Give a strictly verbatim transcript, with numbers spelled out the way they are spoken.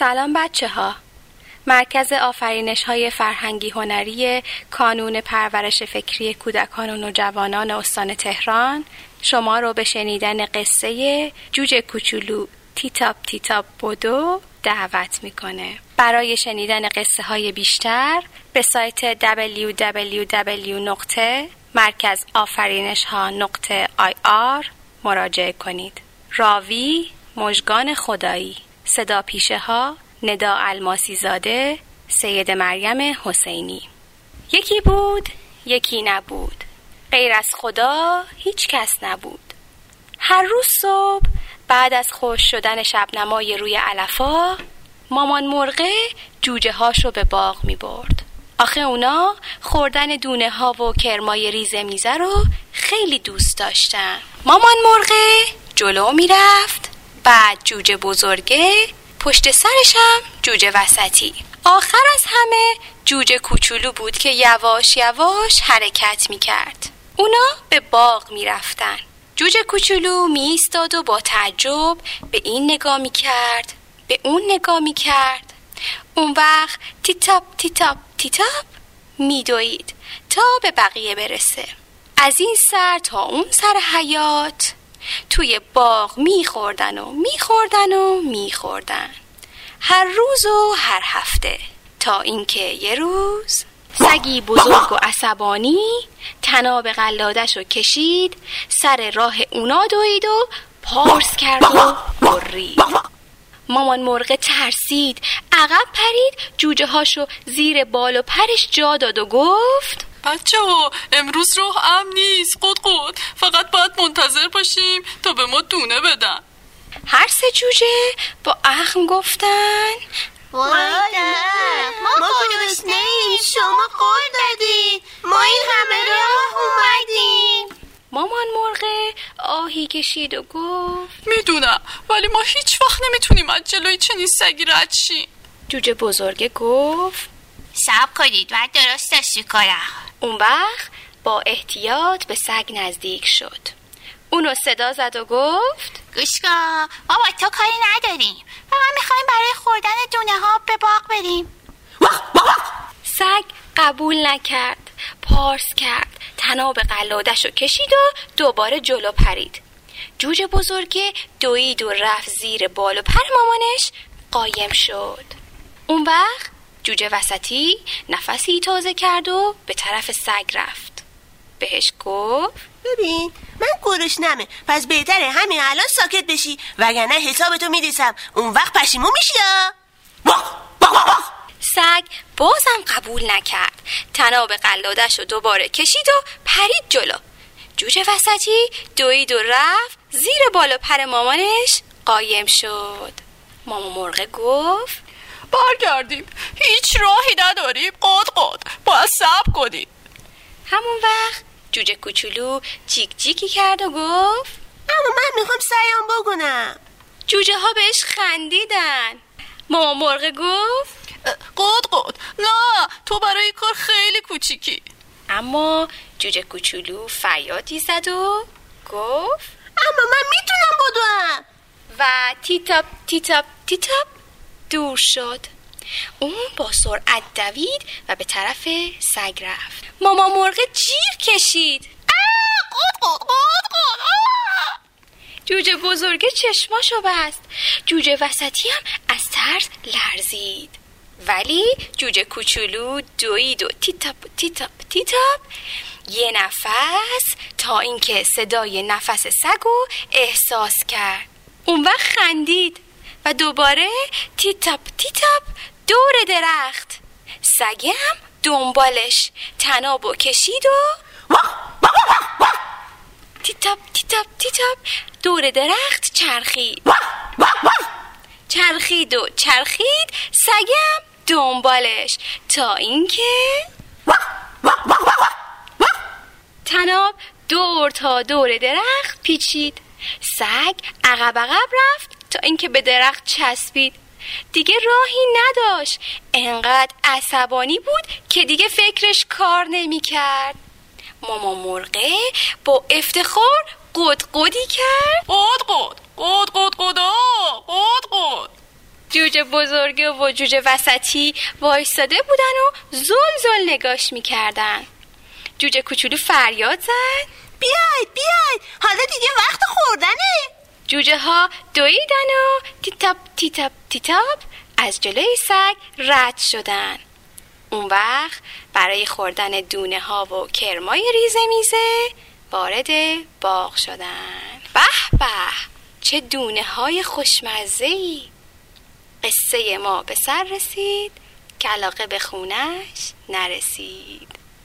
سلام بچه ها. مرکز آفرینش های فرهنگی هنری کانون پرورش فکری کودکان و نوجوانان استان تهران شما رو به شنیدن قصه جوجه کوچولو تیتاپ تیتاپ بدو دعوت میکنه. برای شنیدن قصه های بیشتر به سایت دبلیو دبلیو دبلیو نقطه مرکز آفرینش ها نقطه آی آر مراجعه کنید. راوی مژگان خدایی، صدا پیشه ها ندا الماسی زاده، سید مریم حسینی. یکی بود یکی نبود، غیر از خدا هیچ کس نبود. هر روز صبح بعد از خشک شدن شبنمای روی علفا مامان مرغه جوجه هاشو به باغ می برد. آخه اونا خوردن دونه ها و کرمای ریزه میزه رو خیلی دوست داشتن. مامان مرغه جلو می رفت، بعد جوجه بزرگه، پشت سرش هم جوجه وسطی. آخر از همه جوجه کوچولو بود که یواش یواش حرکت می کرد. اونا به باغ می رفتن. جوجه کوچولو می ایستاد و با تعجب به این نگاه می کرد، به اون نگاه می کرد. اون وقت تیتاپ تیتاپ تیتاپ می دوید تا به بقیه برسه. از این سر تا اون سر حیاط توی باغ می خوردن و می خوردن و می خوردن، هر روز و هر هفته، تا اینکه یه روز سگی بزرگ و عصبانی طناب قلادش رو کشید، سر راه اونا دوید و پارس کرد و برید. مامان مرغ ترسید، عقب پرید، جوجه هاشو زیر بال و پرش جا داد و گفت بچه ها امروز راه امن نیست، قد قد، فقط باید منتظر باشیم تا به ما دونه بدن. هر سه جوجه با اخم گفتن وای نه، ما گرسنه ایم، شما قول دادین، ما این همه راه اومدیم. مامان مرغ آهی کشید و گفت میدونم، ولی ما هیچ وقت نمیتونیم از جلوی چنین سگی رد شیم. جوجه بزرگه گفت صبر کنید، من درستش میکنم. اون وقت با احتیاط به سگ نزدیک شد. اونو صدا زد و گفت گوش کن، ما با تو کاری نداریم، فقط میخوایم برای خوردن دونه ها به باغ بریم. سگ قبول نکرد، پارس کرد، طناب قلادش رو کشید و دوباره جلو پرید. جوجه بزرگه دوید و رفت زیر بال و پر مامانش قایم شد. اون وقت جوجه وسطی نفسی تازه کرد و به طرف سگ رفت. بهش گفت ببین من گرسنمه، پس بهتره همین الان ساکت بشی، وگرنه حسابتو میریسم، اون وقت پشیمون میشی. سگ بازم قبول نکرد، طناب قلادش رو دوباره کشید و پرید جلو. جوجه وسطی دوید و رفت زیر بال و پر مامانش قایم شد. مامان مرغ گفت برگردیم، هیچ راهی نداریم، قد قد، باید صبر کنیم. همون وقت جوجه کوچولو جیک جیکی کرد و گفت اما من میخوام سعیم بکنم. جوجه ها بهش خندیدن. مامان مرغ گفت قد قد، نه، تو برای کار خیلی کوچیکی. اما جوجه کوچولو فریادی زد و گفت اما من میتونم بدوم. و تیتاپ تیتاپ تیتاپ دور شد. اون با سرعت دوید و به طرف سگ رفت. مامان مرغ جیغ کشید. قد قد قد قد. جوجه بزرگه چشماشو بست. جوجه وسطی هم از ترس لرزید، ولی جوجه کوچولو دوید و تیتاپ تیتاپ تیتاپ یه نفس تا اینکه صدای نفس سگو احساس کرد. اون وقت خندید و دوباره تیتاپ تیتاپ دور درخت. سگه هم دنبالش طنابو کشید و تیتاپ تیتاپ تیتاپ دور درخت چرخید. چرخید و چرخید، سگه هم دنبالش تا اینکه طناب دور تا دور درخت پیچید. سگ عقب عقب رفت تا اینکه به درخت چسبید. دیگه راهی نداشت، انقدر عصبانی بود که دیگه فکرش کار نمی کرد. مامان مرغه با افتخار قد قدی کرد. قد قد قد قد قد قد قد. جوجه بزرگه و جوجه وسطی وایستاده بودن و زل زل نگاش میکردن. جوجه کوچولو فریاد زد بیاید بیاید، حالا دیگه وقت خوردنه. جوجه ها دویدن و تیتاپ تیتاپ تیتاپ از جلوی سگ رد شدن. اون وقت برای خوردن دونه ها و کرمای ریزه میزه وارد باغ شدن. به به، چه دونه های خوشمزه‌ای. قصه ما به سر رسید که علاقه به خونش نرسید.